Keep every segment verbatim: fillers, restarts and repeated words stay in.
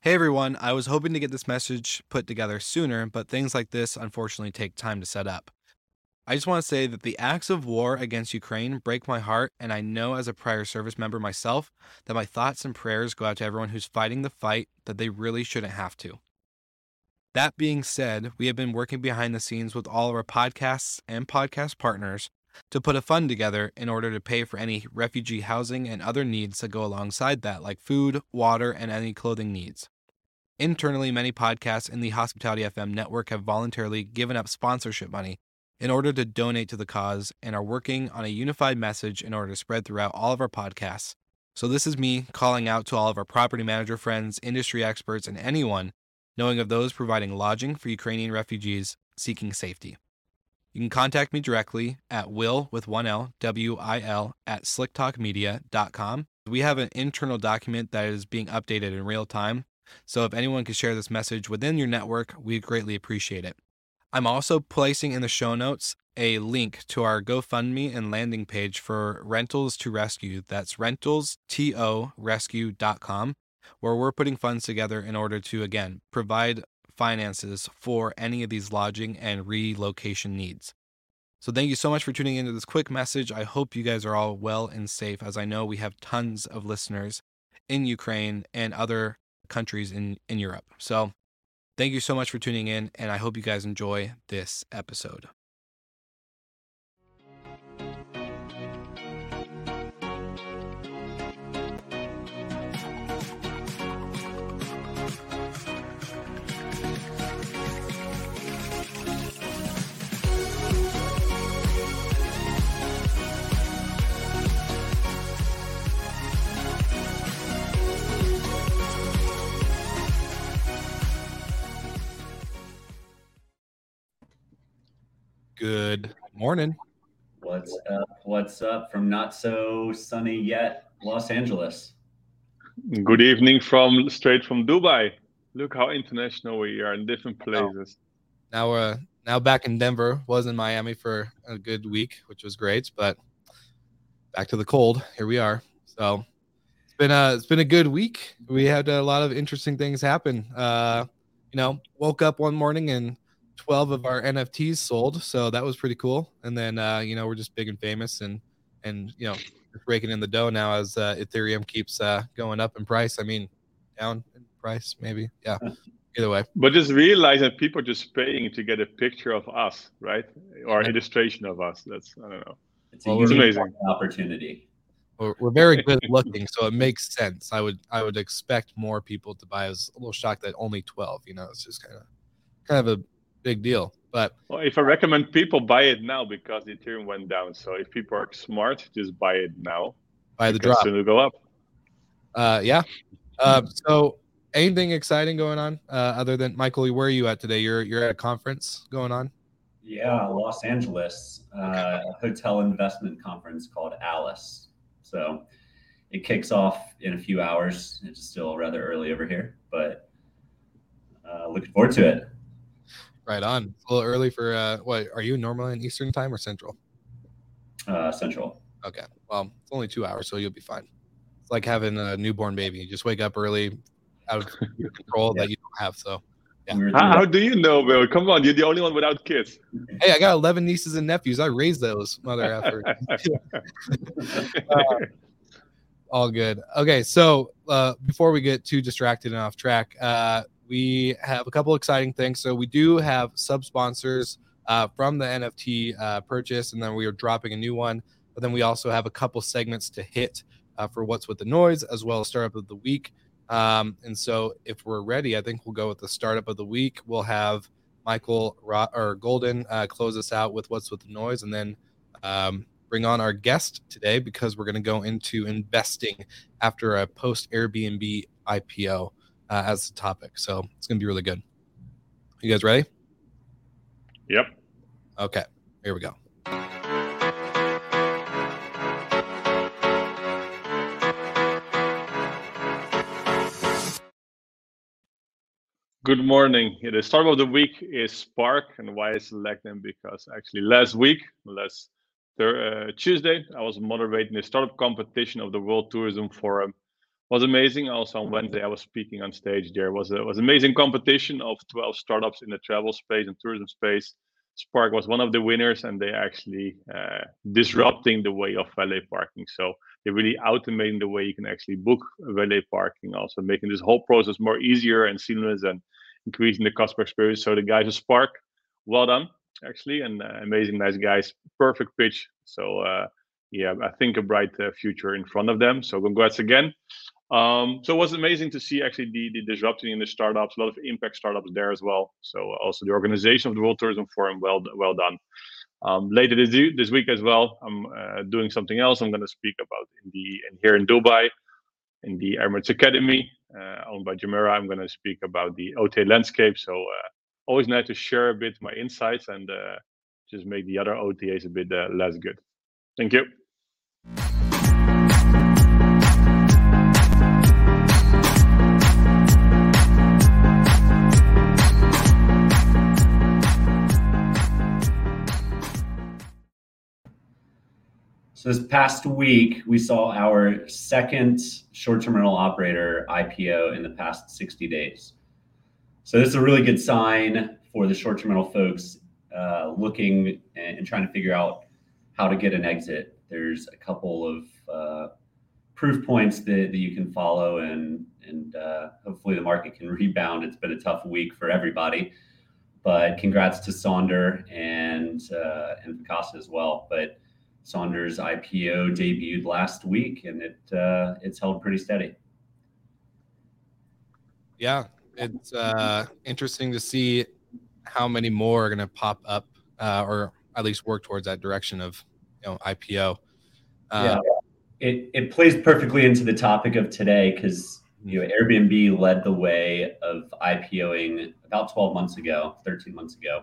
Hey everyone, I was hoping to get this message put together sooner, but things like this unfortunately take time to set up. I just want to say that the acts of war against Ukraine break my heart, and I know as a prior service member myself that my thoughts and prayers go out to everyone who's fighting the fight that they really shouldn't have to. That being said, we have been working behind the scenes with all of our podcasts and podcast partners to put a fund together in order to pay for any refugee housing and other needs that go alongside that, like food, water, and any clothing needs. Internally, many podcasts in the Hospitality F M network have voluntarily given up sponsorship money in order to donate to the cause and are working on a unified message in order to spread throughout all of our podcasts. So this is me calling out to all of our property manager friends, industry experts, and anyone knowing of those providing lodging for Ukrainian refugees seeking safety. You can contact me directly at will with one L, W I L, at slicktalkmedia dot com. We have an internal document that is being updated in real time. So if anyone could share this message within your network, we'd greatly appreciate it. I'm also placing in the show notes a link to our GoFundMe and landing page for Rentals to Rescue. That's rentals to rescue dot com, where we're putting funds together in order to, again, provide finances for any of these lodging and relocation needs. So thank you so much for tuning into this quick message. I hope you guys are all well and safe, as I know we have tons of listeners in Ukraine and other countries in, in Europe. So thank you so much for tuning in, and I hope you guys enjoy this episode. Good morning. What's up? What's up from not so sunny yet Los Angeles? Good evening from straight from Dubai. Look how international we are in different places. Now we're uh, now back in Denver. Was in Miami for a good week, which was great, but back to the cold. Here we are. So it's been a it's been a good week. We had a lot of interesting things happen. Uh, you know, woke up one morning and twelve of our N F Ts sold, so that was pretty cool. And then uh, you know, we're just big and famous, and and you know, just raking in the dough now as uh, Ethereum keeps uh, going up in price. I mean, down in price maybe. Yeah. Either way. But just realize that people are just paying to get a picture of us, right? Or Yeah. illustration of us. That's I don't know. It's a well, it's amazing opportunity. We're, we're very good looking, so it makes sense. I would I would expect more people to buy. I was a little shocked that only twelve. You know, it's just kind of kind of a big deal. But well, if I recommend people buy it now because the Ethereum went down. So if people are smart, just buy it now. Buy the drop. Soon it'll go up. Uh, yeah. Uh, so anything exciting going on uh, other than Michael? Where are you at today? You're you're at a conference going on. Yeah, Los Angeles, uh, a hotel investment conference called Alice. So it kicks off in a few hours. It's still rather early over here, but uh, looking forward to it. Right on. It's a little early for uh, what? Are you normally in Eastern time or Central? Uh, Central. Okay. Well, it's only two hours, so you'll be fine. It's like having a newborn baby. You just wake up early, out of your control yeah. that you don't have. So, yeah. How, how do you know, Bill? Come on, you're the only one without kids. Hey, I got eleven nieces and nephews. I raised those, mother effort. uh, all good. Okay, so uh, before we get too distracted and off track, uh, we have a couple exciting things. So we do have sub-sponsors uh, from the N F T uh, purchase, and then we are dropping a new one. But then we also have a couple segments to hit uh, for What's With The Noise, as well as Startup of the Week. Um, and so if we're ready, I think we'll go with the Startup of the Week. We'll have Michael Ro- or Golden uh, close us out with What's With The Noise, and then um, bring on our guest today because we're going to go into investing after a post-Airbnb I P O. Uh, as the topic. So it's going to be really good. You guys ready? Yep. Okay, here we go. Good morning. Yeah, the start of the week is Spark, and why I select them because actually last week, last uh, Tuesday, I was moderating the startup competition of the World Tourism Forum was amazing. Also on Wednesday, I was speaking on stage. There was a was amazing competition of twelve startups in the travel space and tourism space. Spark was one of the winners, and they actually uh, disrupting the way of valet parking. So they're really automating the way you can actually book valet parking, also making this whole process more easier and seamless and increasing the customer experience. So the guys at Spark, well done, actually, and uh, amazing, nice guys, perfect pitch. So uh, yeah, I think a bright uh, future in front of them. So congrats again. Um, so it was amazing to see actually the, the disrupting in the startups, a lot of impact startups there as well. So also the organization of the World Tourism Forum, well well done. Um, later this, this week as well, I'm uh, doing something else. I'm going to speak about in the in here in Dubai, in the Emirates Academy, uh, owned by Jumeirah. I'm going to speak about the O T A landscape. So uh, always nice to share a bit my insights and uh, just make the other O T As a bit uh, less good. Thank you. So this past week, we saw our second short-term rental operator I P O in the past sixty days. So this is a really good sign for the short-term rental folks uh, looking and, and trying to figure out how to get an exit. There's a couple of uh, proof points that, that you can follow, and, and uh, hopefully the market can rebound. It's been a tough week for everybody, but congrats to Sonder and, uh, and Vacasa as well. But Sonder's I P O debuted last week, and it uh, it's held pretty steady. Yeah, it's uh, interesting to see how many more are going to pop up, uh, or at least work towards that direction of, you know, I P O. Uh, yeah, it it plays perfectly into the topic of today because you know Airbnb led the way of IPOing about twelve months ago, thirteen months ago.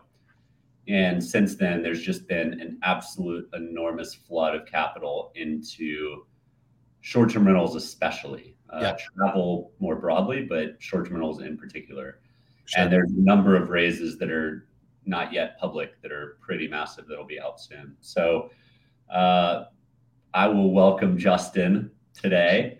And since then, there's just been an absolute enormous flood of capital into short-term rentals, especially uh, yeah. travel more broadly, but short-term rentals in particular. Sure. And there's a number of raises that are not yet public that are pretty massive that'll be out soon. So uh, I will welcome Justin today.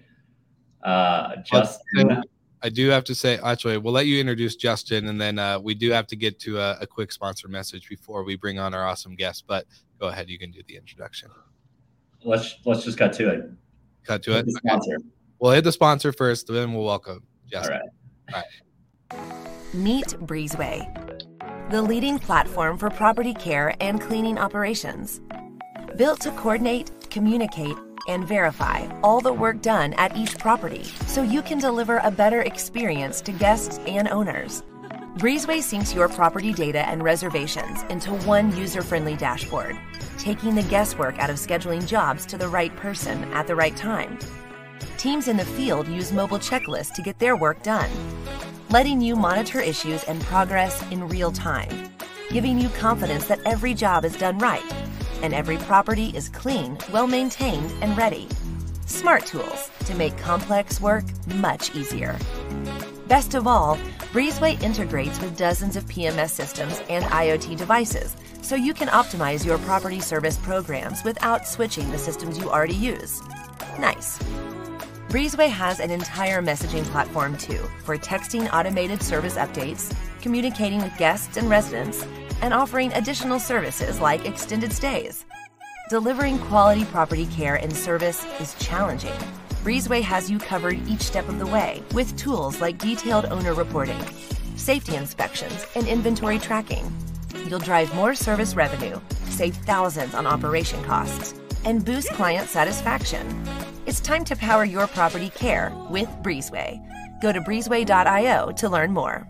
Uh, Justin. I do have to say, actually, we'll let you introduce Justin, and then uh, we do have to get to a, a quick sponsor message before we bring on our awesome guest. But go ahead, you can do the introduction. Let's let's just cut to it. Cut to it. The sponsor. Okay. We'll hit the sponsor first, then we'll welcome Justin. All right. All right. Meet Breezeway, the leading platform for property care and cleaning operations. Built to coordinate, communicate, and verify all the work done at each property so you can deliver a better experience to guests and owners. Breezeway syncs your property data and reservations into one user-friendly dashboard, taking the guesswork out of scheduling jobs to the right person at the right time. Teams in the field use mobile checklists to get their work done, letting you monitor issues and progress in real time, giving you confidence that every job is done right and every property is clean, well-maintained, and ready. Smart tools to make complex work much easier. Best of all, Breezeway integrates with dozens of P M S systems and IoT devices, so you can optimize your property service programs without switching the systems you already use. Nice. Breezeway has an entire messaging platform too, for texting automated service updates, communicating with guests and residents, and offering additional services like extended stays. Delivering quality property care and service is challenging. Breezeway has you covered each step of the way with tools like detailed owner reporting, safety inspections, and inventory tracking. You'll drive more service revenue, save thousands on operation costs, and boost client satisfaction. It's time to power your property care with Breezeway. Go to breezeway dot io to learn more.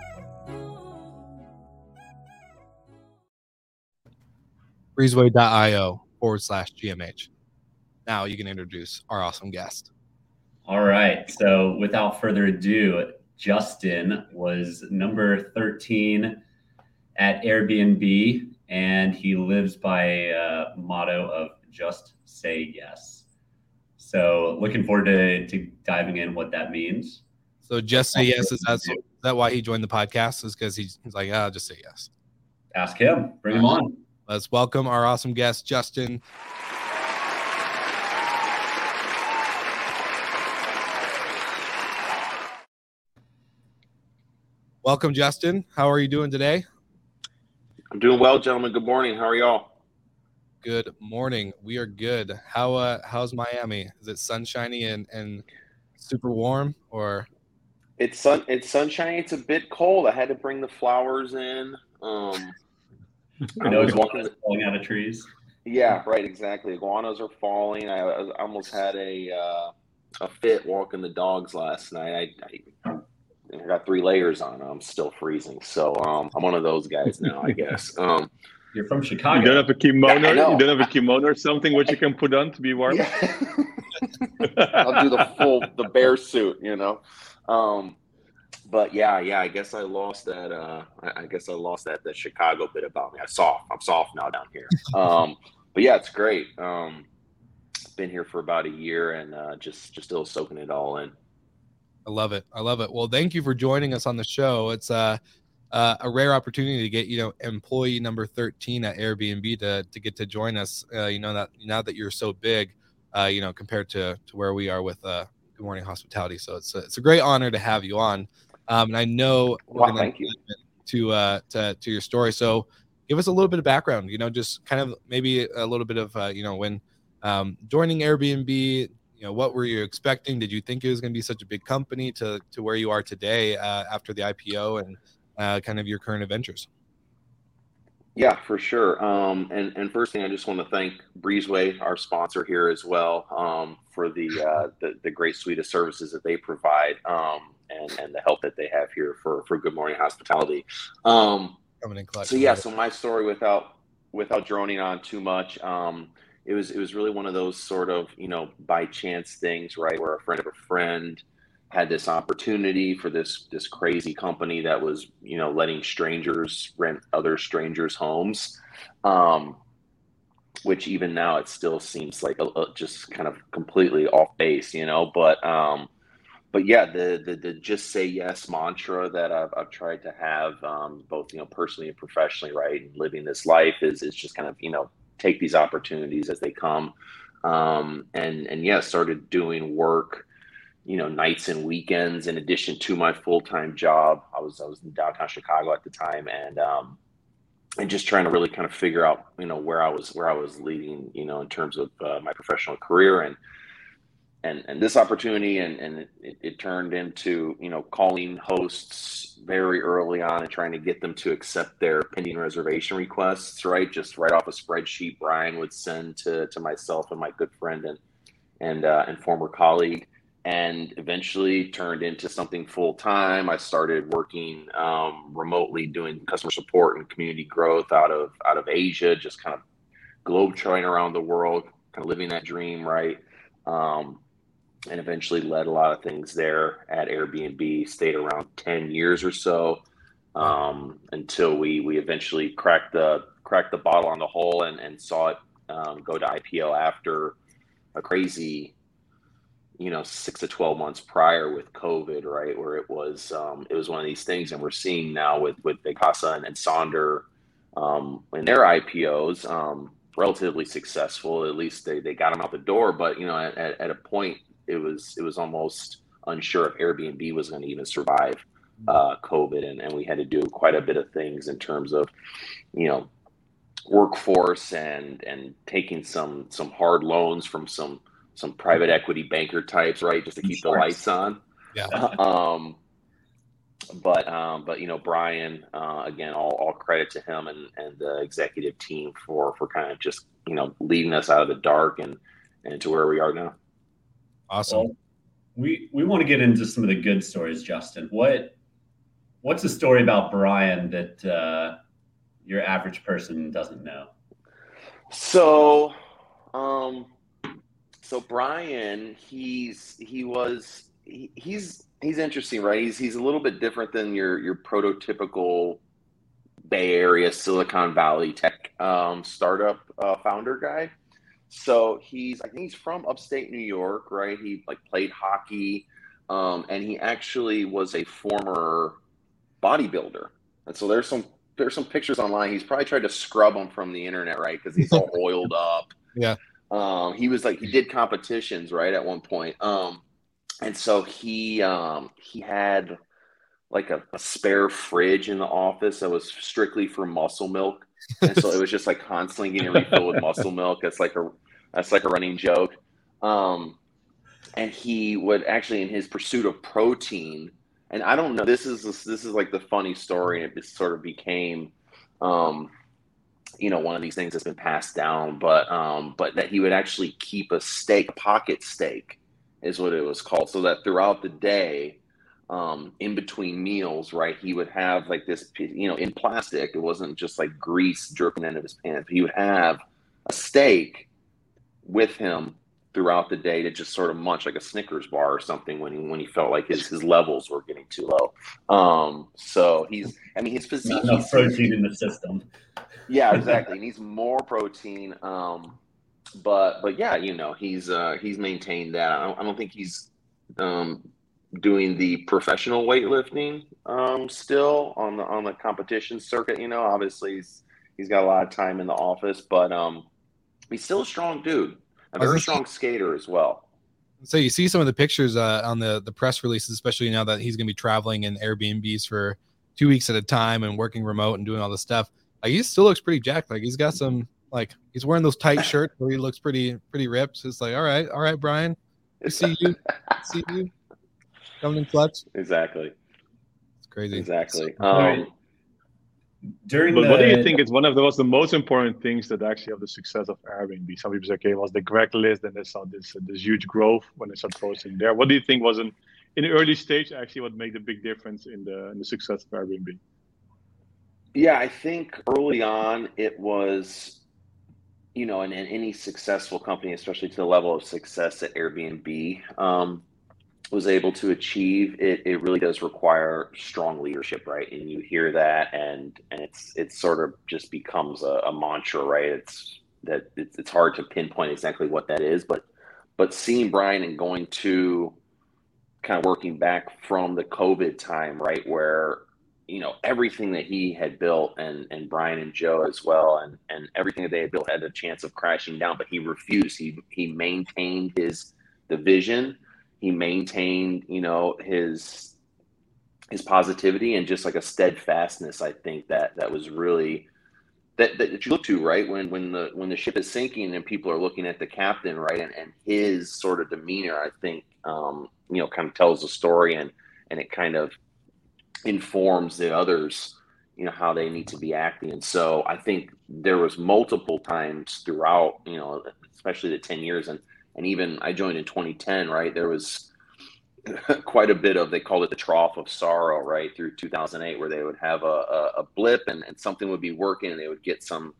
breezeway dot io forward slash GMH. Now you can introduce our awesome guest. All right. So without further ado, Justin was number thirteen at Airbnb, and he lives by a motto of just say yes. So looking forward to, to diving in what that means. So just say yes. Is that, is that why he joined the podcast? Is because he's, he's like, ah, just say yes. Ask him. Bring him on. Let's welcome our awesome guest, Justin. Welcome, Justin. How are you doing today? I'm doing well, gentlemen. Good morning. How are y'all? Good morning. We are good. How uh how's Miami? Is it sunshiny and, and super warm, or? It's sun. It's sunshiny. It's a bit cold. I had to bring the flowers in. Um, I know it's walking falling out of trees. Yeah, right. Exactly. Iguanas are falling. I, I almost had a uh, a fit walking the dogs last night. I, I, I got three layers on. I'm still freezing. So um, I'm one of those guys now, I guess. Um, You're from Chicago. You don't have a kimono. Yeah, you don't have a kimono or something which you can put on to be warm. Yeah. I'll do the full the bear suit, you know. Um, but yeah, yeah. I guess I lost that. Uh, I, I guess I lost that that Chicago bit about me. I soft. I'm soft now down here. Um, but yeah, it's great. Um, been here for about a year and uh, just just still soaking it all in. I love it. I love it. Well, thank you for joining us on the show. It's uh, uh, a rare opportunity to get, you know, employee number thirteen at Airbnb to to get to join us. Uh, you know, that now that you're so big, uh, you know, compared to to where we are with uh, Good Morning Hospitality. So it's a, it's a great honor to have you on. Um, and I know we're Wow, gonna thank you. to uh to to your story. So give us a little bit of background. You know, just kind of maybe a little bit of uh, you know, when um, joining Airbnb. You know, what were you expecting? Did you think it was going to be such a big company to to where you are today uh, after the I P O, and uh, kind of your current adventures? Yeah, for sure. Um, and and first thing, I just want to thank Breezeway, our sponsor here as well, um, for the, uh, the the great suite of services that they provide, um, and and the help that they have here for for Good Morning Hospitality. Um, Coming in clutch. so yeah, so my story, without without droning on too much. Um, It was it was really one of those sort of, you know, by chance things, right? Where a friend of a friend had this opportunity for this this crazy company that was, you know, letting strangers rent other strangers' homes, um, which even now it still seems like a, a, just kind of completely off base, you know. But um, but yeah, the, the the just say yes mantra that I've I've tried to have, um, both, you know, personally and professionally, right? And living this life is is just kind of, you know, take these opportunities as they come. Um, and, and yeah, started doing work, you know, nights and weekends in addition to my full-time job. I was, I was in downtown Chicago at the time, and, um, and just trying to really kind of figure out, you know, where I was, where I was leading, you know, in terms of uh, my professional career. And, and, and this opportunity, and, and it, it turned into, you know, calling hosts very early on and trying to get them to accept their pending reservation requests, right? Just right off a spreadsheet Brian would send to, to myself and my good friend and, and, uh, and former colleague, and eventually turned into something full-time. I started working um, remotely, doing customer support and community growth out of, out of Asia, just kind of globe-trotting around the world, kind of living that dream, right? Um, and eventually led a lot of things there at Airbnb, stayed around ten years or so, um, until we we eventually cracked the cracked the bottle on the hole and, and saw it um, go to I P O after a crazy, you know, six to twelve months prior with COVID, right? Where it was um, it was one of these things, and we're seeing now with with Vacasa and, and Sonder um, in their I P Os, um, relatively successful. At least they, they got them out the door, but you know, at, at a point, it was it was almost unsure if Airbnb was going to even survive uh, COVID, and, and we had to do quite a bit of things in terms of, you know, workforce and and taking some some hard loans from some some private equity banker types, right, just to keep the lights on. Yeah. Um, but um, but you know, Brian, uh, again, all, all credit to him and, and the executive team for for kind of just, you know, leading us out of the dark and and to where we are now. Awesome. Well, we we want to get into some of the good stories, Justin. What what's a story about Brian that uh, your average person doesn't know? So, um, so Brian, he's he was he, he's he's interesting, right? He's he's a little bit different than your your prototypical Bay Area, Silicon Valley tech um, startup uh, founder guy. So he's, I think he's from upstate New York, right? He like played hockey, um, and he actually was a former bodybuilder. And so there's some there's some pictures online. He's probably tried to scrub them from the internet, right? Because he's all oiled up. Yeah. Um, he was like, he did competitions, right, at one point. Um, and so he um, he had like a, a spare fridge in the office that was strictly for muscle milk. And so it was just like constantly getting refilled with muscle milk. That's like a that's like a running joke. Um, and he would actually, in his pursuit of protein, and I don't know, this is this is like the funny story, and it sort of became, um, you know, one of these things that's been passed down. But um, but that he would actually keep a steak, a pocket steak, is what it was called, so that throughout the day, um, in between meals, right, he would have like this, you know, in plastic. It wasn't just like grease dripping into his pants. He would have a steak with him throughout the day to just sort of munch, like a Snickers bar or something, when he when he felt like his, his levels were getting too low. Um, so he's, I mean, his physique, Not enough protein in the system. Yeah, exactly. He needs more protein. Um, but but yeah, you know, he's uh, he's maintained that. I don't, I don't think he's um, doing the professional weightlifting um, still on the on the competition circuit. You know, obviously he's he's got a lot of time in the office, but um, he's still a strong dude, a very strong skater as well. So you see some of the pictures uh, on the the press releases, especially now that he's going to be traveling in Airbnbs for two weeks at a time and working remote and doing all this stuff. Like, he still looks pretty jacked. Like, he's got some, like, he's wearing those tight shirts where he looks pretty pretty ripped. So it's like, all right, all right, Brian, we see you, see you coming in clutch. Exactly. It's crazy. Exactly. So, um, During but the, what do you think is one of the, was the most important things that actually of the success of Airbnb? Some people say, okay, it was the Greg list, and they saw this uh, this huge growth when they started posting there. What do you think was in in the early stage actually what made the big difference in the in the success of Airbnb? Yeah, I think early on it was, you know, in, in any successful company, especially to the level of success that Airbnb um, was able to achieve, it, it really does require strong leadership, right? And you hear that, and and it's it's sort of just becomes a, a mantra, right? It's that it's, it's hard to pinpoint exactly what that is, but but seeing Brian and going to kind of working back from the COVID time, right, where, you know, everything that he had built, and and Brian and Joe as well, and and everything that they had built had a chance of crashing down, but he refused. He he maintained his the vision. He maintained, you know, his his positivity and just like a steadfastness. I think that that was really that, that you look to, right, when when the when the ship is sinking and people are looking at the captain, right, and, and his sort of demeanor, I think, um, you know, kind of tells the story, and and it kind of informs the others, you know, how they need to be acting. And so I think there was multiple times throughout, you know, especially the ten years, and and even I joined in twenty ten, right? There was quite a bit of, they called it the trough of sorrow, right, through two thousand eight, where they would have a, a, a blip, and, and something would be working, and they would get some,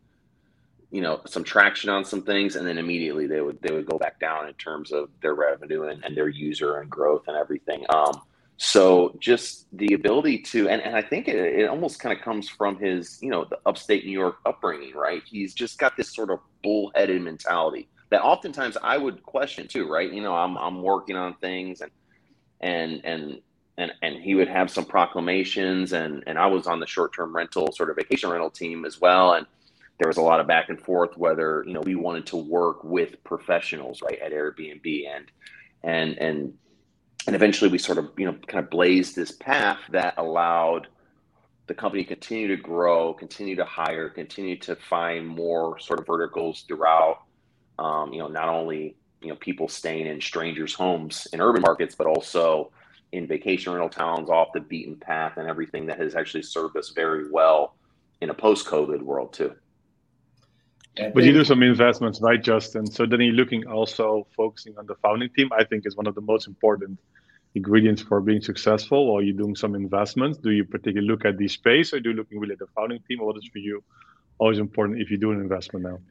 you know, some traction on some things, and then immediately they would they would go back down in terms of their revenue and, and their user and growth and everything. Um, so just the ability to, and, and I think it, it almost kind of comes from his, you know, the upstate New York upbringing, right? He's just got this sort of bullheaded mentality that oftentimes I would question too, right? You know, I'm I'm working on things, and and and and and he would have some proclamations, and and I was on the short-term rental, sort of vacation rental team as well, and there was a lot of back and forth whether, you know, we wanted to work with professionals, right, at Airbnb, and and and and eventually we sort of, you know, kind of blazed this path that allowed the company to continue to grow, continue to hire, continue to find more sort of verticals throughout. Um, you know, not only, you know, people staying in strangers' homes in urban markets, but also in vacation rental towns off the beaten path, and everything that has actually served us very well in a post-COVID world too. But you do some investments, right, Justin? So then you're looking also focusing on the founding team. I think is one of the most important ingredients for being successful. Or you're doing some investments. Do you particularly look at the space, or do you looking really at the founding team? Or what is for you always important if you do an investment now?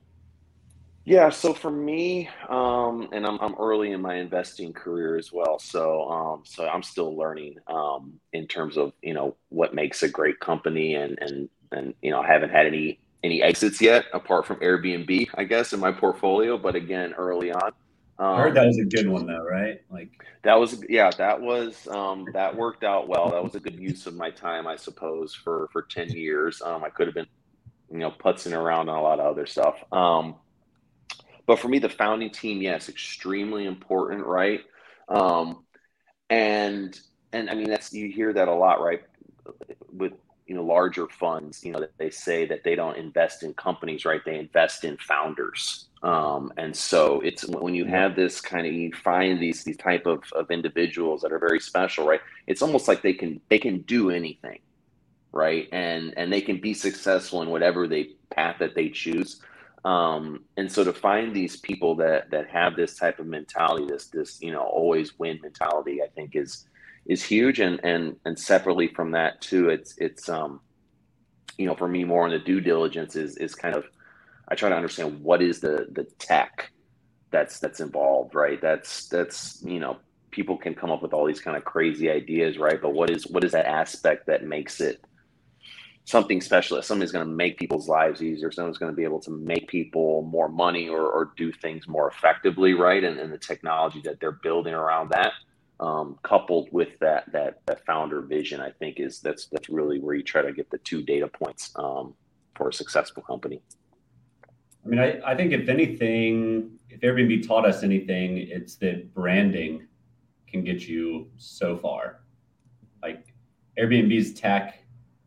Yeah, so for me, um, and I'm I'm early in my investing career as well, so um, so I'm still learning um, in terms of, you know, what makes a great company, and and and you know, I haven't had any any exits yet apart from Airbnb, I guess, in my portfolio. But again, early on, um, I heard that was a good one though, right? Like that was yeah, that was um, that worked out well. That was a good use of my time, I suppose, for for ten years. Um, I could have been, you know, putzing around on a lot of other stuff. Um, But for me, the founding team, yes, extremely important, right? Um, and and I mean, that's, you hear that a lot, right? With, you know, larger funds, you know, that they say that they don't invest in companies, right? They invest in founders. Um, and so it's when you have this kind of, you find these, these type of, of individuals that are very special, right? It's almost like they can, they can do anything, right? And, and they can be successful in whatever they path that they choose. Um, and so to find these people that, that have this type of mentality, this, this, you know, always win mentality, I think is, is huge. And, and, and separately from that too, it's, it's, um, you know, for me, more on the due diligence is, is kind of, I try to understand what is the, the tech that's, that's involved, right? That's, that's, you know, people can come up with all these kind of crazy ideas, right? But what is, what is that aspect that makes it something special? Somebody's going to make people's lives easier. Someone's going to be able to make people more money or, or do things more effectively, right? And, and the technology that they're building around that, um, coupled with that, that, that founder vision, I think is that's, that's really where you try to get the two data points, um, for a successful company. I mean, I, I think if anything, if Airbnb taught us anything, it's that branding can get you so far. Like Airbnb's tech,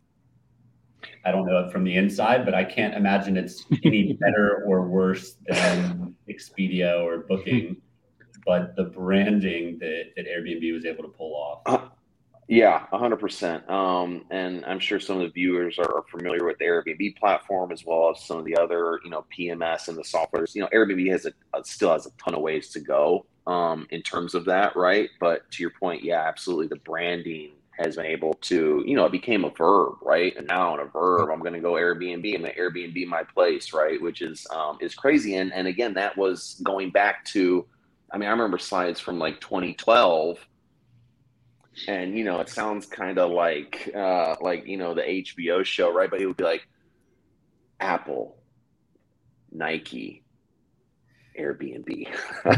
I don't know it from the inside, but I can't imagine it's any better or worse than Expedia or Booking. But the branding that, that Airbnb was able to pull off. Uh, yeah, one hundred percent. Um, and I'm sure some of the viewers are, are familiar with the Airbnb platform as well as some of the other, you know, P M S and the softwares. You know, Airbnb has a, a still has a ton of ways to go um, in terms of that, right? But to your point, yeah, absolutely. The branding has been able to, you know, it became a verb, right? And now on a verb, I'm going to go Airbnb, I'm going to Airbnb my place, right? Which is um, is crazy. And and again, that was going back to, I mean, I remember slides from like twenty twelve, and, you know, it sounds kind of like, uh, like, you know, the H B O show, right? But it would be like Apple, Nike, Airbnb.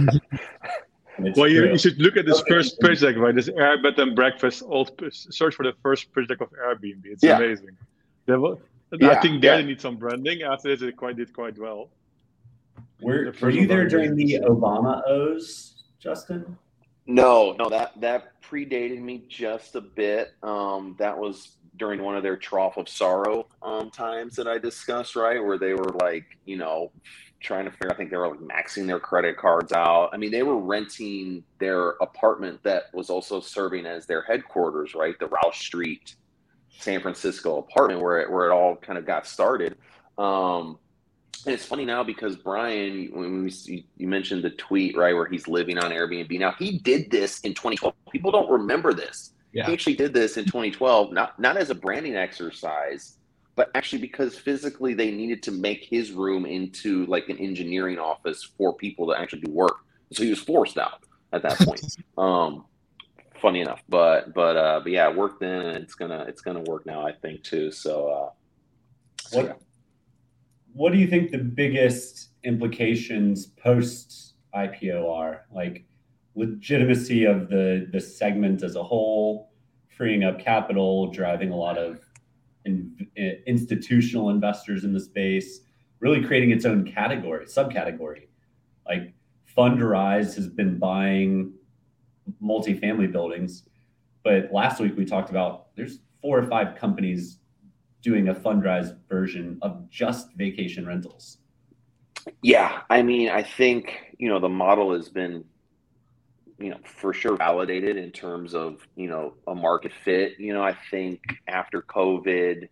Well, you, you should look at this first pitch deck, right? This Air Bed and Breakfast, old, search for the first pitch deck of Airbnb. It's yeah. amazing. Will, yeah, I think there yeah. they need some branding. After this, it quite did quite well. Were, were you there during the Obama O's, Justin? No, no, that, that predated me just a bit. Um, that was during one of their Trough of Sorrow um, times that I discussed, right? Where they were like, you know, trying to figure, I think they were like maxing their credit cards out. I mean, they were renting their apartment that was also serving as their headquarters, right? The Rouse Street, San Francisco apartment where it, where it all kind of got started. Um, And it's funny now because Brian, when we see, you mentioned the tweet, right, where he's living on Airbnb. Now, he did this in twenty twelve. People don't remember this. Yeah. He actually did this in twenty twelve, not, not as a branding exercise, but actually because physically they needed to make his room into like an engineering office for people to actually do work. So he was forced out at that point. um, funny enough, but but uh, but yeah, it worked then, and it's gonna it's gonna work now, I think too. So. Uh, so what? Yeah. What do you think the biggest implications post I P O are? Like legitimacy of the, the segment as a whole, freeing up capital, driving a lot of in, institutional investors in the space, really creating its own category, subcategory. Like Fundrise has been buying multifamily buildings, but last week we talked about there's four or five companies doing a Fundrise version of just vacation rentals. Yeah, I mean, I think, you know, the model has been, you know, for sure validated in terms of, you know, a market fit. You know, I think after COVID,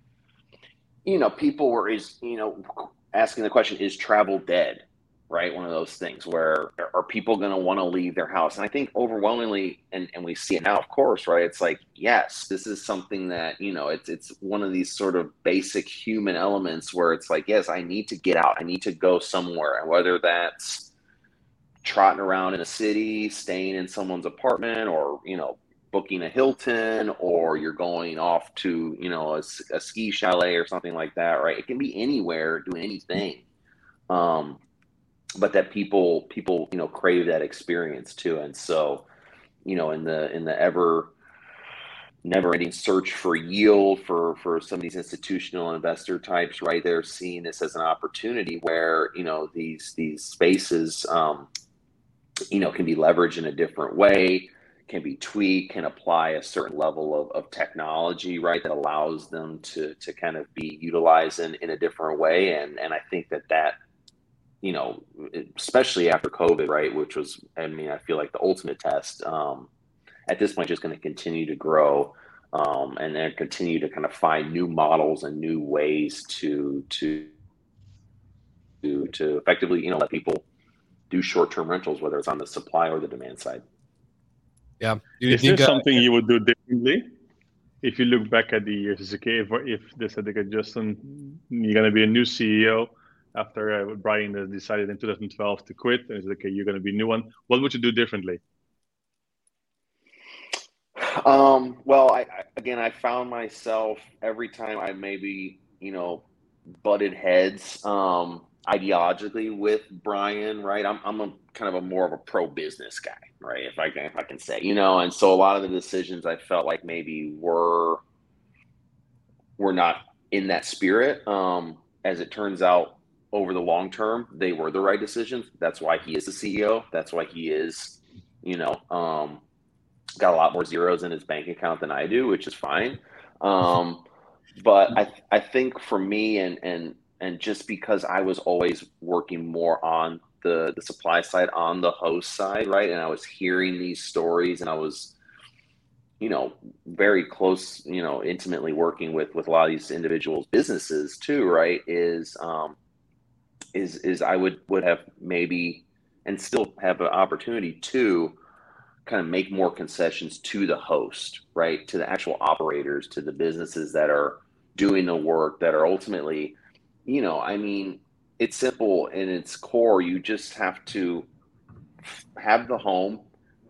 you know, people were, is, you know, asking the question, is travel dead? Right? One of those things where are people going to want to leave their house? And I think overwhelmingly, and, and we see it now, of course, right? It's like, yes, this is something that, you know, it's, it's one of these sort of basic human elements where it's like, yes, I need to get out. I need to go somewhere. And whether that's trotting around in a city, staying in someone's apartment, or, you know, booking a Hilton, or you're going off to, you know, a, a ski chalet or something like that, right? It can be anywhere, doing anything. Um, but that people, people, you know, crave that experience too. And so, you know, in the, in the ever never ending search for yield for, for some of these institutional investor types, right, they're seeing this as an opportunity where, you know, these, these spaces, um, you know, can be leveraged in a different way, can be tweaked, can apply a certain level of, of technology, right, that allows them to to kind of be utilized in, in a different way. And and I think that that, you know, especially after COVID, right, which was, I mean, I feel like the ultimate test, um, at this point, just going to continue to grow, um, and then continue to kind of find new models and new ways to to to to effectively, you know, let people do short-term rentals, whether it's on the supply or the demand side. Yeah. Do you Is there think, uh, something you would do differently if you look back at the years? Is okay if if they said, okay, Justin, you're gonna be a new C E O after uh, Brian uh, decided in two thousand twelve to quit, and it's okay, you're gonna be a new one. What would you do differently? Um, well, I, I again, I found myself every time I maybe, you know, butted heads um, ideologically with Brian, right? I'm I'm a kind of a more of a pro business guy, right? If I can if I can say, you know, and so a lot of the decisions I felt like maybe were were not in that spirit. Um, as it turns out, over the long term, they were the right decisions. That's why he is the C E O. That's why he is, you know, um, got a lot more zeros in his bank account than I do, which is fine. Um, but I I think for me, and and and just because I was always working more on the the supply side, on the host side, right, and I was hearing these stories, and I was, you know, very close, you know, intimately working with with a lot of these individuals' businesses too, right, is um, is is I would would have maybe, and still have an opportunity to kind of make more concessions to the host, right, to the actual operators, to the businesses that are doing the work, that are ultimately, you know, I mean, it's simple in its core. You just have to have the home,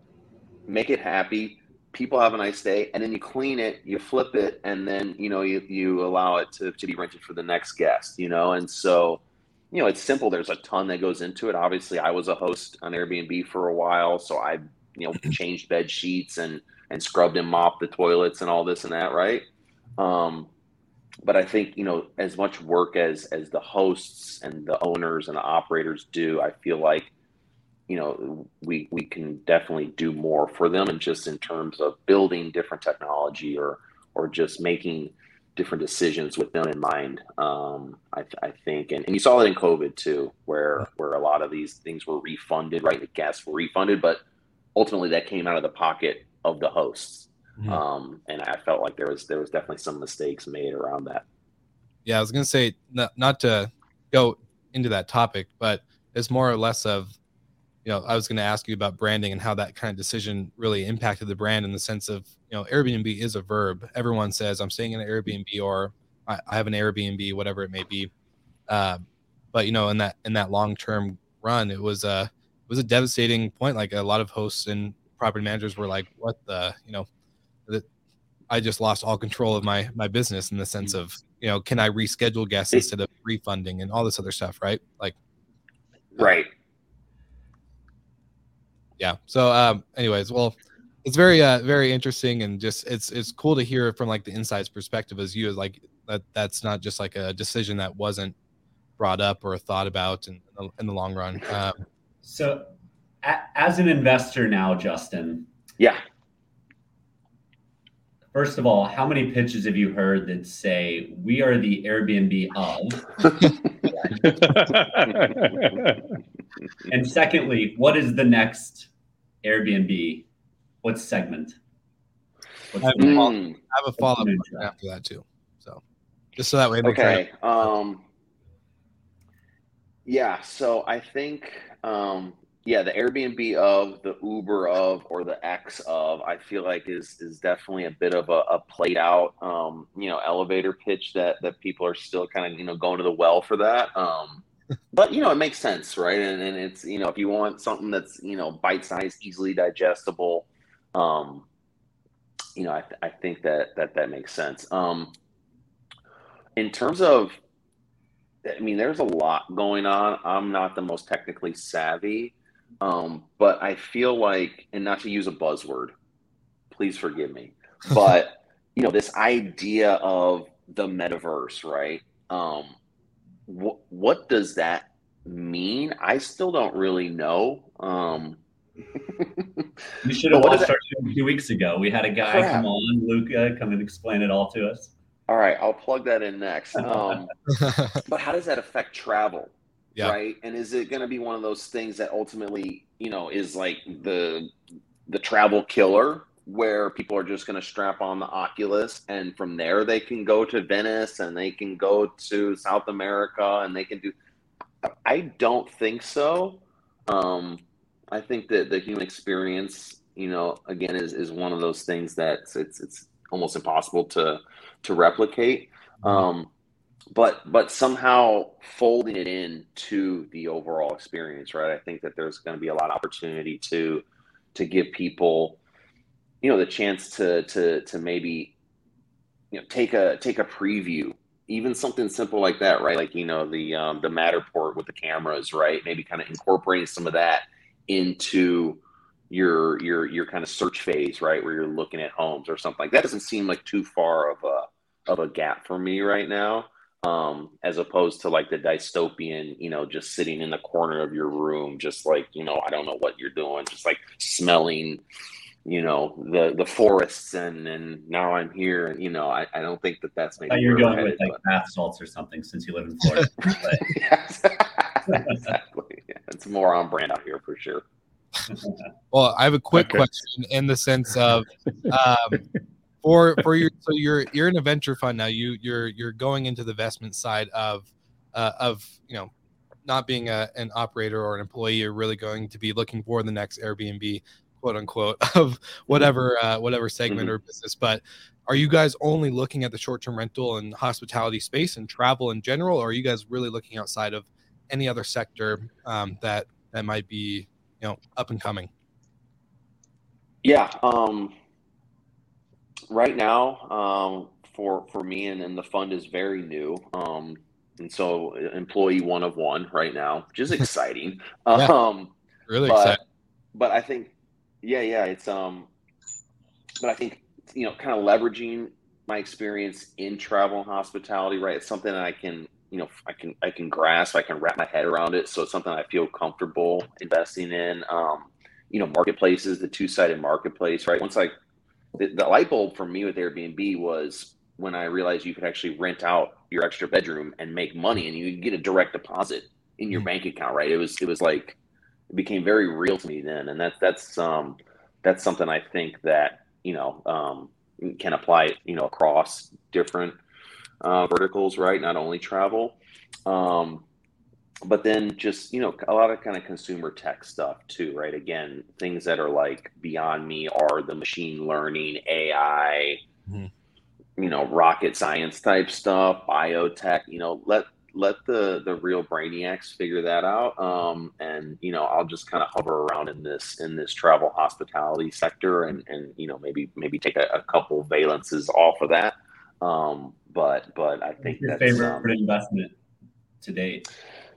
make it happy, people have a nice day, and then you clean it, you flip it, and then, you know, you, you allow it to, to be rented for the next guest, you know? And so, you know, it's simple. There's a ton that goes into it. Obviously, I was a host on Airbnb for a while, so I, you know, changed bed sheets and, and scrubbed and mopped the toilets and all this and that, right? Um, but I think, you know, as much work as as the hosts and the owners and the operators do, I feel like, you know, we we can definitely do more for them, and just in terms of building different technology, or or just making different decisions with them in mind. Um, I, I think, and, and you saw it in COVID too, where where a lot of these things were refunded, right? The guests were refunded, but ultimately that came out of the pocket of the hosts. Mm-hmm. Um, and I felt like there was there was definitely some mistakes made around that. Yeah, I was gonna say, not, not to go into that topic, but it's more or less of, you know, I was going to ask you about branding and how that kind of decision really impacted the brand, in the sense of, you know, Airbnb is a verb. Everyone says I'm staying in an Airbnb, or I, I have an Airbnb, whatever it may be. Uh, but, you know, in that in that long term run, it was a it was a devastating point. Like, a lot of hosts and property managers were like, "What the, you know, that I just lost all control of my my business," in the sense of, you know, can I reschedule guests instead of refunding and all this other stuff, right? Like, right. Yeah. So, um, anyways, well, it's very, uh, very interesting, and just it's it's cool to hear from like the inside's perspective, as you, as like that. That's not just like a decision that wasn't brought up or thought about in, in the long run. Um, so, a, as an investor now, Justin. Yeah. First of all, how many pitches have you heard that say we are the Airbnb of? And secondly, what is the next Airbnb? What segment? What's I, have the follow, Mm. I have a follow up after that too. So just so that way. Okay. Um, yeah. So I think, um, yeah, the Airbnb of, the Uber of, or the X of, I feel like is is definitely a bit of a, a played out, um, you know, elevator pitch that that people are still kind of, you know, going to the well for that. Um, but, you know, it makes sense, right? And, and it's, you know, if you want something that's, you know, bite-sized, easily digestible, um, you know, I, th- I think that, that that makes sense. Um, in terms of, I mean, there's a lot going on. I'm not the most technically savvy, um, but I feel like, and not to use a buzzword, please forgive me, but, you know, this idea of the metaverse, right? Um, What, what does that mean? I still don't really know. Um, You should have watched our show two weeks ago. We had a guy Crap. come on, Luca, come and explain it all to us. All right, I'll plug that in next. Um, but how does that affect travel? Yeah. Right? And is it going to be one of those things that ultimately, you know, is like the the travel killer, where people are just going to strap on the Oculus and from there they can go to Venice and they can go to South America and they can do. I don't think so. Um, I think that the human experience, you know, again, is, is one of those things that it's it's almost impossible to to replicate. Um, but but somehow folding it into the overall experience, right? I think that there's going to be a lot of opportunity to to give people, you know, the chance to to to maybe, you know, take a take a preview, even something simple like that, right? Like, you know, the um, the Matterport with the cameras, right? Maybe kind of incorporating some of that into your your your kind of search phase, right, where you're looking at homes or something like that. Doesn't seem like too far of a of a gap for me right now, um, as opposed to like the dystopian, you know, just sitting in the corner of your room, just like, you know, I don't know what you're doing, just like smelling, you know, the the forests, and and now I'm here, and you know, I, I don't think that that's maybe. Oh, you're going headed, with like but... bath salts or something since you live in Florida. Yes, exactly. Yeah, it's more on brand out here for sure. Well, I have a quick okay. question in the sense of um, for for your so you're you're in a venture fund now. You you're you're going into the investment side of uh, of you know, not being a, an operator or an employee. You're really going to be looking for the next Airbnb, quote unquote, of whatever uh, whatever segment mm-hmm. or business. But are you guys only looking at the short-term rental and hospitality space and travel in general, or are you guys really looking outside of any other sector um, that that might be, you know, up and coming? Yeah. Um, right now, um, for, for me, and, and the fund is very new. Um, and so employee one of one right now, which is exciting. yeah, um, really but, exciting. But I think, yeah, yeah, it's, um, but I think, you know, kind of leveraging my experience in travel and hospitality, right? It's something that I can, you know, I can, I can grasp, I can wrap my head around it. So it's something I feel comfortable investing in. Um, you know, marketplaces, the two-sided marketplace, right? Once I, the, the light bulb for me with Airbnb was when I realized you could actually rent out your extra bedroom and make money, and you could get a direct deposit in your mm-hmm. bank account, right? It was, it was like, it became very real to me then. And that's, that's, um, that's something I think that, you know, um, can apply, you know, across different uh, verticals, right? Not only travel, um, but then just, you know, a lot of kind of consumer tech stuff too, right? Again, things that are like beyond me are the machine learning, A I, mm-hmm. you know, rocket science type stuff, biotech, you know, let, let the, the real brainiacs figure that out. Um, and, you know, I'll just kind of hover around in this, in this travel hospitality sector and, and, you know, maybe, maybe take a, a couple valences off of that. Um, but, but I think your that's favorite um, investment to date.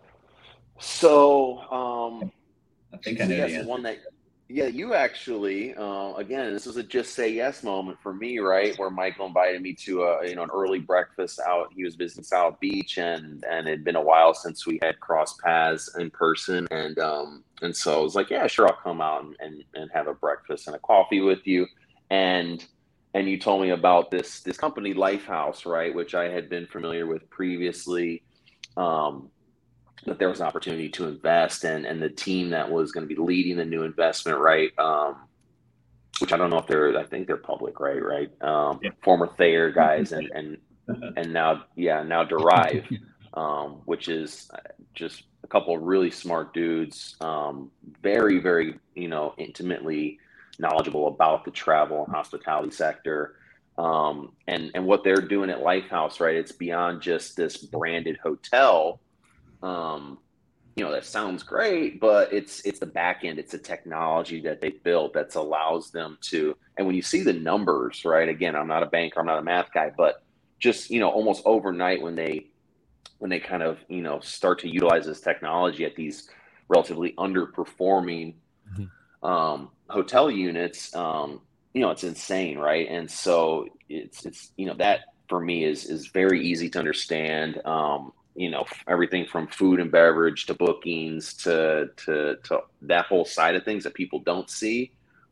So, um, I think I know yes, one that, yeah, you actually, uh, again, this was a just say yes moment for me, right? Where Michael invited me to a, you know, an early breakfast out. He was visiting South Beach, and, and it had been a while since we had crossed paths in person. And, um, and so I was like, yeah, sure. I'll come out and, and, and have a breakfast and a coffee with you. And, and you told me about this, this company Lifehouse, right? Which I had been familiar with previously. Um, that there was an opportunity to invest, and, and the team that was going to be leading the new investment, right? Um, which I don't know if they're, I think they're public, right? Right. Um, yeah. Former Thayer guys and, and, and now, yeah, now Derive, um, which is just a couple of really smart dudes, um, very, very, you know, intimately knowledgeable about the travel and hospitality sector. Um, and, and what they're doing at Lifehouse, right? It's beyond just this branded hotel. Um, you know, that sounds great, but it's, it's the back end. It's the technology that they built that allows them to, and when you see the numbers, right, again, I'm not a banker, I'm not a math guy, but just, you know, almost overnight when they, when they kind of, you know, start to utilize this technology at these relatively underperforming, mm-hmm. um, hotel units, um, you know, it's insane. Right. And so it's, it's, you know, that for me is, is very easy to understand. Um, you know, everything from food and beverage to bookings to, to, to that whole side of things that people don't see,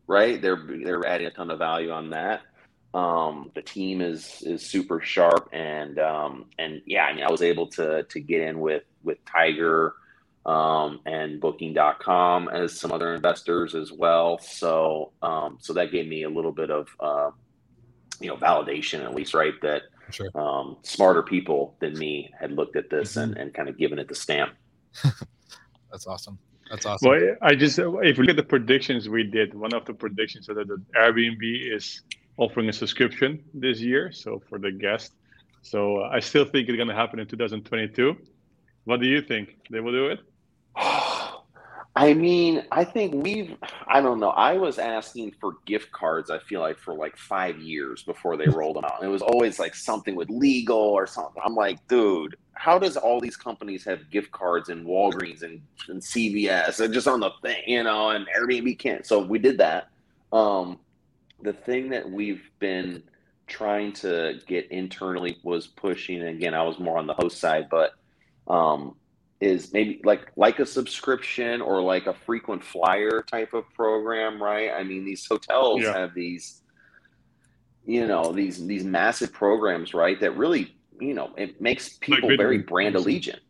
right? They're they're adding a ton of value on that. Um, the team is is super sharp, and um, and yeah, I mean, I was able to to get in with with Tiger um, and Booking dot com as some other investors as well. So um, so that gave me a little bit of uh, you know validation, at least, right? That Sure. um, smarter people than me had looked at this Mhm. and, and kind of given it the stamp. That's awesome. That's awesome. Well, I just if we look at the predictions we did, one of the predictions is that the Airbnb is offering a subscription this year, so for the guest. So uh, I still think it's going to happen in two thousand twenty-two. What do you think? They will do it? I mean, I think we've, I don't know. I was asking for gift cards, I feel like, for like five years before they rolled them out. And it was always like something with legal or something. I'm like, dude, how does all these companies have gift cards in Walgreens and, and C V S? They're just on the thing, you know, and Airbnb can't. So we did that. Um, the thing that we've been trying to get internally was pushing, and again, I was more on the host side, but um, is maybe like like a subscription or like a frequent flyer type of program, right? I mean, these hotels Yeah. have these, you know, these these massive programs, right? That really, you know, it makes people Like very Bitcoin. brand allegiant.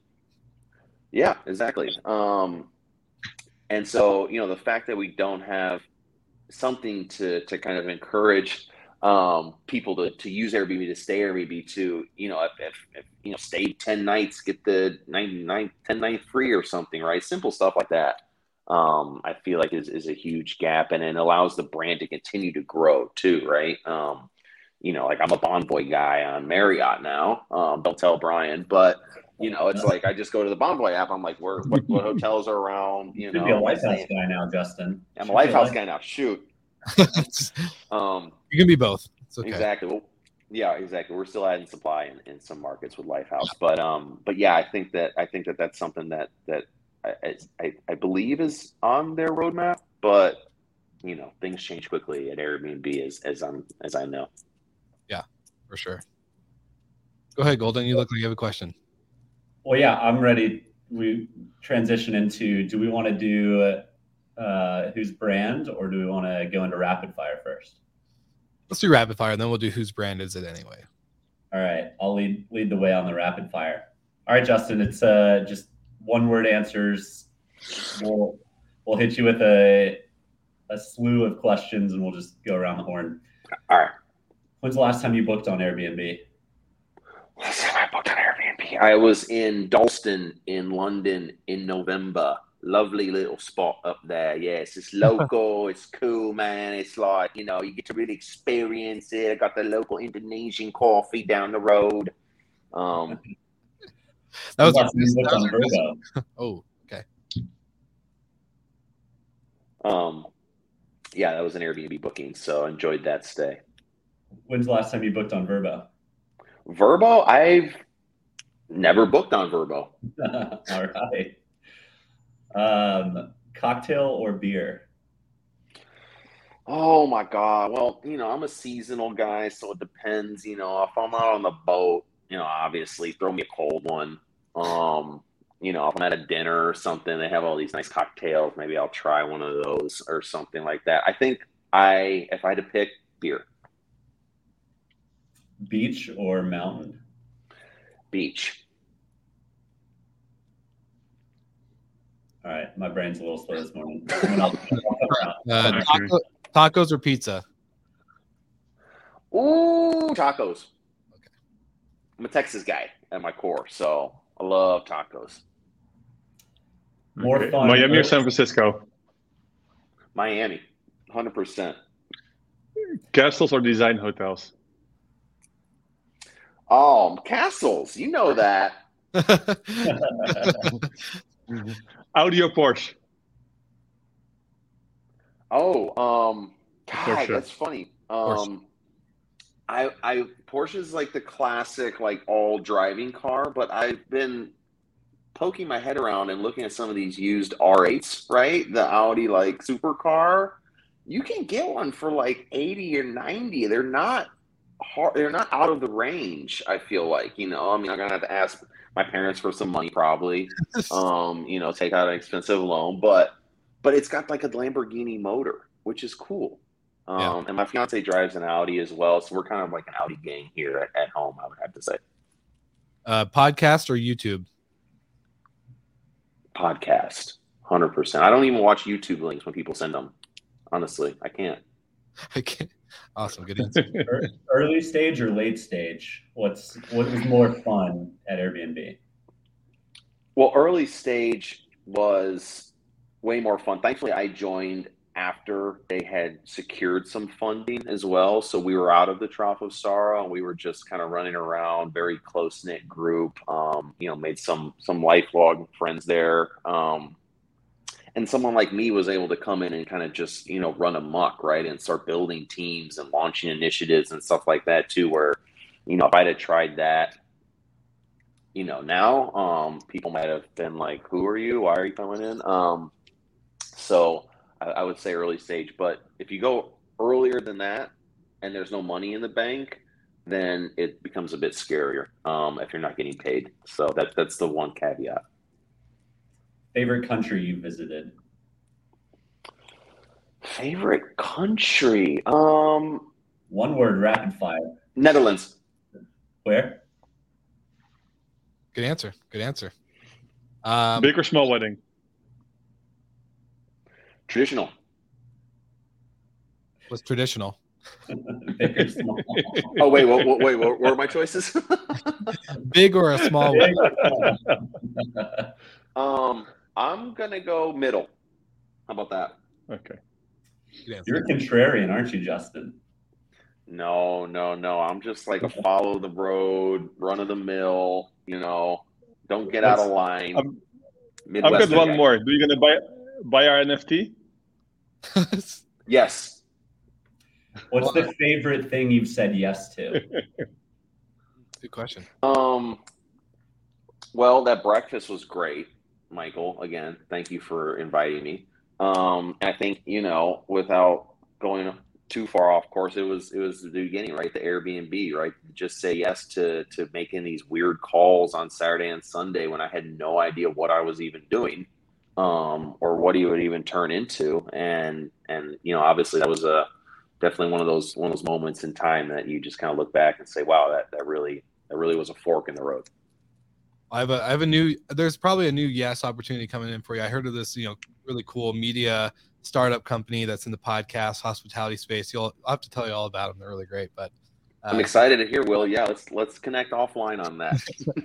Yeah, exactly. Um, and so, you know, the fact that we don't have something to to kind of encourage um, people to, to use Airbnb, to stay Airbnb, to, you know, if, if, if you know, stay ten nights, get the ninety-nine, ten night free or something, right? Simple stuff like that. Um, I feel like is, is a huge gap, and it allows the brand to continue to grow too, right? Um, you know, like I'm a Bonvoy guy on Marriott now. Um, don't tell Brian, but you know, it's like I just go to the Bonvoy app. I'm like, where what, what hotels are around? You You know, should be a am I Lighthouse staying- guy now, Justin. I'm Should a be Lifehouse guy now. Shoot. You Um, can be both. It's okay. Exactly. Well, yeah, exactly. We're still adding supply in, in some markets with Lifehouse, but um, but yeah, I think that I think that that's something that that I, I I believe is on their roadmap. But you know, things change quickly at Airbnb, as as I'm as I know. For sure. Go ahead, Golden. You look like you have a question. Well, yeah, I'm ready. We transition into, do we want to do uh, whose brand, or do we want to go into rapid fire first? Let's do rapid fire, and then we'll do whose brand is it anyway. All right, I'll lead lead the way on the rapid fire. All right, Justin, it's uh, just one word answers. We'll we'll hit you with a a slew of questions, and we'll just go around the horn. All right. When's the last time you booked on Airbnb? Last time I booked on Airbnb, I was in Dalston in London in November. Lovely little spot up there. Yes, it's local. It's cool, man. It's like, you know, you get to really experience it. I got the local Indonesian coffee down the road. Um, That was, When's the last time you that booked was on Verbo? Oh, okay. um, yeah, that was an Airbnb booking, so enjoyed that stay. When's the last time you booked on Verbo? Verbo, I've never booked on Verbo. All right. Um, cocktail or beer? Oh my God. Well, you know, I'm a seasonal guy, so it depends. You know, if I'm out on the boat, you know, obviously throw me a cold one. Um, you know, if I'm at a dinner or something, they have all these nice cocktails. Maybe I'll try one of those or something like that. I think I, if I had to pick, beer. Beach or mountain? Beach. All right, my brain's a little slow this morning. Someone else- Uh, taco, tacos or pizza? Ooh, tacos. Okay. I'm a Texas guy at my core, so I love tacos. More Okay. fun. Miami or San Francisco? Miami, one hundred percent. Castles or design hotels? Oh, castles. You know that. Audi or Porsche? Oh, um, God, Porsche. that's funny. Porsche. Um, I, I, Porsche is like the classic, like all driving car, but I've been poking my head around and looking at some of these used R eights, right? The Audi like supercar. You can get one for like eighty or ninety. They're not hard. They're not out of the range. I feel like, you know, I mean, I'm gonna have to ask my parents for some money, probably. Um, you know, take out an expensive loan, but but it's got like a Lamborghini motor, which is cool. Um, Yeah. And my fiance drives an Audi as well, so we're kind of like an Audi gang here at, at home, I would have to say. Uh, podcast or YouTube? Podcast, one hundred percent. I don't even watch YouTube links when people send them. Honestly, I can't. I can't. Awesome. Good answer. Early stage or late stage? What's what was more fun at Airbnb? Well, early stage was way more fun. Thankfully, I joined after they had secured some funding as well. So we were out of the Trough of Sorrow and we were just kind of running around, very close-knit group. Um, you know, made some some lifelong friends there. Um, and someone like me was able to come in and kind of just, you know, run amok, right? And start building teams and launching initiatives and stuff like that too, where, you know, if I'd have tried that, you know, now um, people might have been like, who are you? Why are you coming in? Um, so I, I would say early stage. But if you go earlier than that and there's no money in the bank, then it becomes a bit scarier um, if you're not getting paid. So that, that's the one caveat. Favorite country you visited? Favorite country? Um, One word, rapid fire. Netherlands. Where? Good answer. Good answer. Um, Big or small wedding? Traditional. was traditional. Big or small? Oh, wait, what, what, wait, what were my choices? Big or a small Big wedding? or small? um, I'm going to go middle. How about that? Okay. Good answer. You're a contrarian, aren't you, Justin? No, no, no. I'm just like a follow the road, run of the mill, you know, don't get out of line. I'm- I've Midwestern got one guy. more. Do you gonna buy buy our N F T? Yes. What's the favorite thing you've said yes to? Good question. Um, well, that breakfast was great, Michael. Again, thank you for inviting me. Um, I think, you know, without going too far off course, it was it was the beginning, right? The Airbnb, right? Just say yes to to making these weird calls on Saturday and Sunday when I had no idea what I was even doing, um, or what he would even turn into. And and you know, obviously that was a definitely one of those one of those moments in time that you just kind of look back and say, wow, that that really that really was a fork in the road. I have a I have a new there's probably a new yes opportunity coming in for you. I heard of this, you know, really cool media startup company that's in the podcast hospitality space. You'll I'll have to tell you all about them. They're really great. But uh, I'm excited to hear, Will. Yeah, let's let's connect offline on that.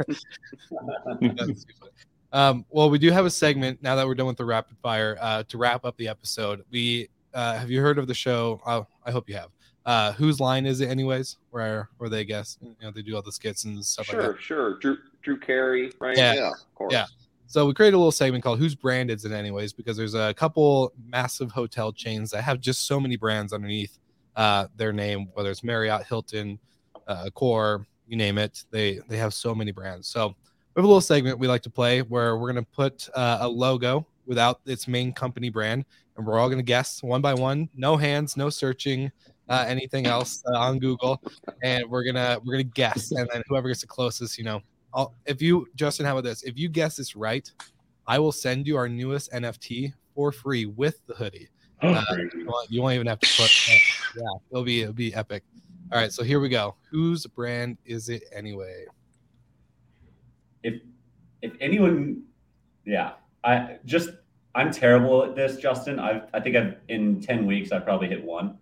um, well, we do have a segment now that we're done with the rapid fire uh, to wrap up the episode. We uh, have you heard of the show? Oh, I hope you have. Uh, whose line is it, anyways? Where where they guess? You know, they do all the skits and stuff Sure, like that. sure. Drew Drew Carey, right? Yeah. yeah, of course. Yeah. So we created a little segment called "Whose Brand Is It Anyways?" because there's a couple massive hotel chains that have just so many brands underneath uh, their name, whether it's Marriott, Hilton, uh, Accor, you name it. They they have so many brands. So we have a little segment we like to play where we're going to put uh, a logo without its main company brand, and we're all going to guess one by one. No hands, no searching, uh, anything else uh, on Google, and we're gonna we're gonna guess, and then whoever gets the closest, you know. I'll, if you, Justin, how about this? If you guess this right, I will send you our newest N F T for free with the hoodie. Uh, you, won't, you won't even have to put. Uh, yeah, it'll be it'll be epic. All right, so here we go. Whose brand is it anyway? If if anyone, yeah, I just I'm terrible at this, Justin. I I think I've in ten weeks I probably hit one.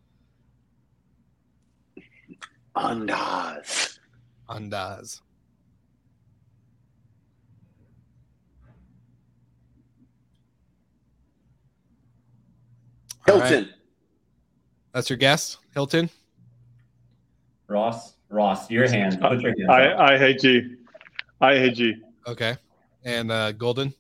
Andaz. Andaz. Hilton. Right. That's your guess, Hilton? Ross, Ross, your hands. Put your hands I, up. I hate you. I hate you. Okay. And uh, Golden?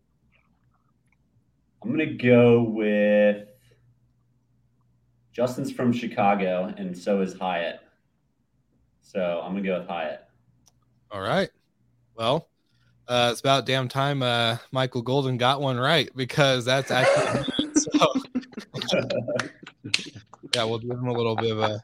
I'm gonna go with Justin's from Chicago, and so is Hyatt. So I'm gonna go with Hyatt. All right. Well, uh, it's about damn time uh, Michael Golden got one right because that's actually so. Yeah, we'll give him a little bit of a.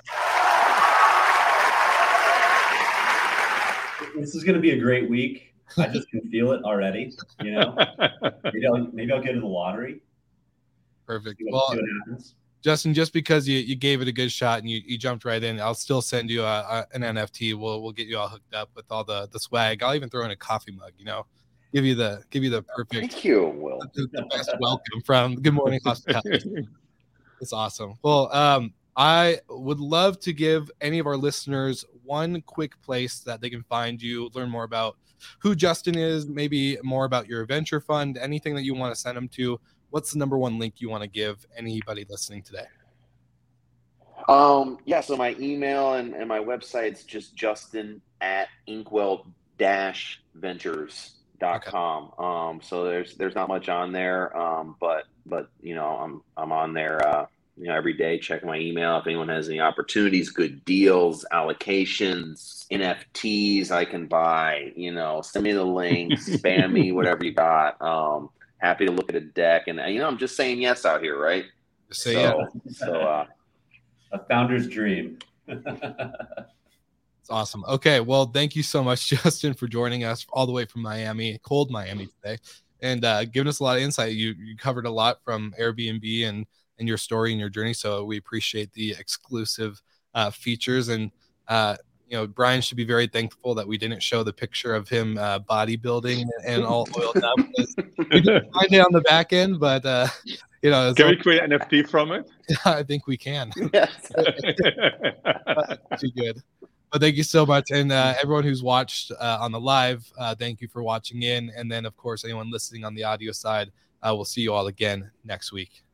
This is gonna be a great week. I just can feel it already. You know, maybe I'll maybe I'll go to the lottery. Perfect. See what, Well, see what happens. Justin, just because you, you gave it a good shot and you, you jumped right in, I'll still send you a, a, an N F T. We'll we'll get you all hooked up with all the, the swag. I'll even throw in a coffee mug, you know, give you the give you the perfect, Thank you, Will. the, the best welcome from Good Morning Hospitality. It's awesome. Well, um, I would love to give any of our listeners one quick place that they can find you, learn more about who Justin is, maybe more about your venture fund, anything that you want to send them to. What's the number one link you want to give anybody listening today? Um, yeah, so my email and, and my website's just Justin at inkwell dash ventures dot com. Okay. Um, so there's there's not much on there, um, but but you know I'm I'm on there uh, you know every day checking my email. If anyone has any opportunities, good deals, allocations, N F Ts I can buy, you know, send me the links, spam me, whatever you got. Um, happy to look at a deck, and you know I'm just saying yes out here, right? Say so, yes. so uh, a founder's dream. It's awesome. Okay, well, thank you so much, Justin, for joining us all the way from Miami, cold Miami today, and uh, giving us a lot of insight. You you covered a lot from Airbnb and and your story and your journey, so we appreciate the exclusive uh, features. And uh, you know, Brian should be very thankful that we didn't show the picture of him uh, bodybuilding and all oiled up. We didn't find it on the back end, but uh, you know, can all, we create an N F T from it? I think we can. yes. Too good. But thank you so much. And uh, everyone who's watched uh, on the live, uh, thank you for watching in. And then, of course, anyone listening on the audio side, uh, we'll see you all again next week.